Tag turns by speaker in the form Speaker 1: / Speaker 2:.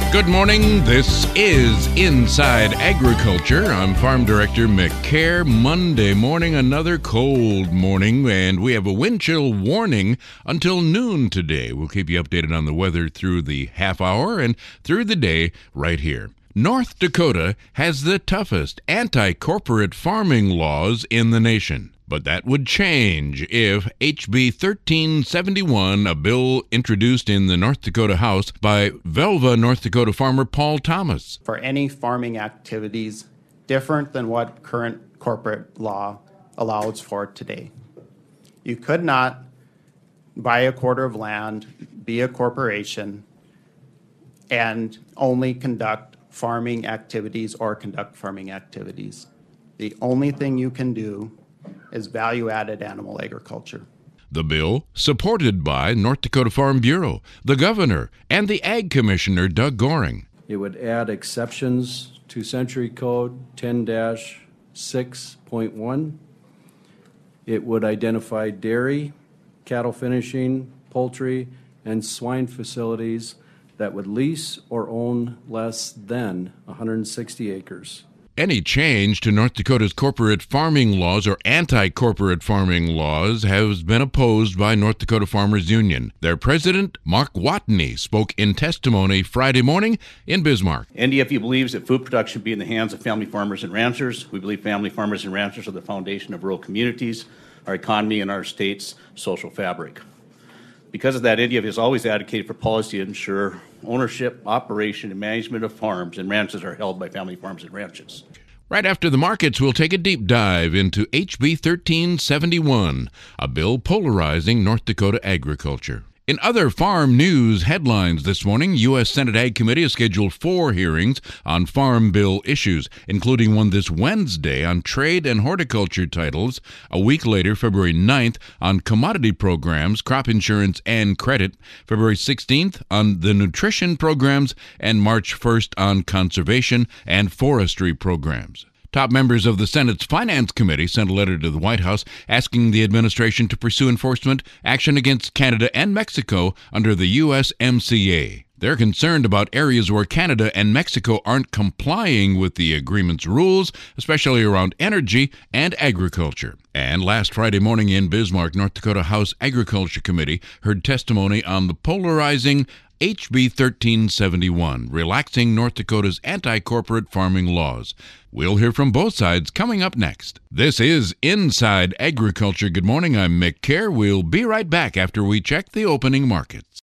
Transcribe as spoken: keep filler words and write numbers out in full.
Speaker 1: Good morning. This is Inside Agriculture. I'm Farm Director Mick Kerr. Monday morning, another cold morning, and we have a wind chill warning until noon today. We'll keep you updated on the weather through the half hour and through the day right here. North Dakota has the toughest anti-corporate farming laws in the nation. But that would change if H B thirteen seventy-one, a bill introduced in the North Dakota House by Velva, North Dakota farmer Paul Thomas.
Speaker 2: For any farming activities different than what current corporate law allows for today. You could not buy a quarter of land, be a corporation, and only conduct farming activities or conduct farming activities. The only thing you can do is value-added animal agriculture.
Speaker 1: The bill, supported by North Dakota Farm Bureau, the governor, and the Ag Commissioner, Doug Goring.
Speaker 3: It would add exceptions to Century Code ten dash six point one. It would identify dairy, cattle finishing, poultry, and swine facilities that would lease or own less than one hundred sixty acres.
Speaker 1: Any change to North Dakota's corporate farming laws or anti-corporate farming laws has been opposed by North Dakota Farmers Union. Their president, Mark Watney, spoke in testimony Friday morning in Bismarck.
Speaker 4: N D F U believes that food production should be in the hands of family farmers and ranchers. We believe family farmers and ranchers are the foundation of rural communities, our economy, and our state's social fabric. Because of that, N D F U has always advocated for policy to ensure ownership, operation, and management of farms and ranches are held by family farms and ranches.
Speaker 1: Right after the markets, we'll take a deep dive into H B thirteen seventy-one, a bill polarizing North Dakota agriculture. In other farm news headlines this morning, U S Senate Ag Committee has scheduled four hearings on farm bill issues, including one this Wednesday on trade and horticulture titles, a week later, February ninth, on commodity programs, crop insurance, and credit, February sixteenth on the nutrition programs, and March first on conservation and forestry programs. Top members of the Senate's Finance Committee sent a letter to the White House asking the administration to pursue enforcement action against Canada and Mexico under the U S M C A. They're concerned about areas where Canada and Mexico aren't complying with the agreement's rules, especially around energy and agriculture. And last Friday morning in Bismarck, North Dakota House Agriculture Committee heard testimony on the polarizing H B thirteen seventy-one, relaxing North Dakota's anti-corporate farming laws. We'll hear from both sides coming up next. This is Inside Agriculture. Good morning, I'm Mick Kerr. We'll be right back after we check the opening markets.